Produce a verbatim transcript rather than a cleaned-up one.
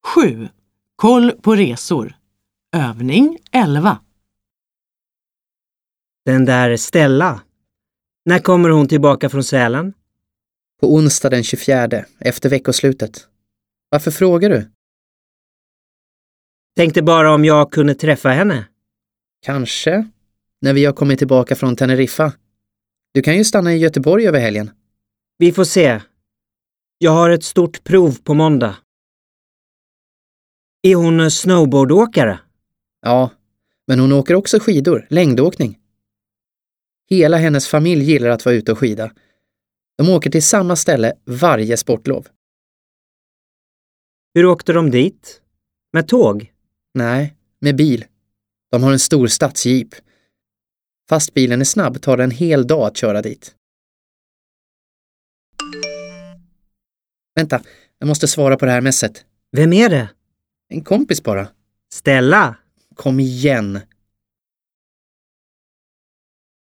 sju. Koll på resor. Övning elva. Den där Stella. När kommer hon tillbaka från Sälen? På onsdag den tjugofjärde, efter veckoslutet. Varför frågar du? Tänkte bara om jag kunde träffa henne. Kanske, när vi har kommit tillbaka från Teneriffa. Du kan ju stanna i Göteborg över helgen. Vi får se. Jag har ett stort prov på måndag. Är hon snowboardåkare? Ja, men hon åker också skidor, längdåkning. Hela hennes familj gillar att vara ute och skida. De åker till samma ställe varje sportlov. Hur åkte de dit? Med tåg? Nej, med bil. De har en stor stadsjeep. Fast bilen är snabb tar det en hel dag att köra dit. Vänta, jag måste svara på det här messet. Vem är det? En kompis bara. Stella? Kom igen.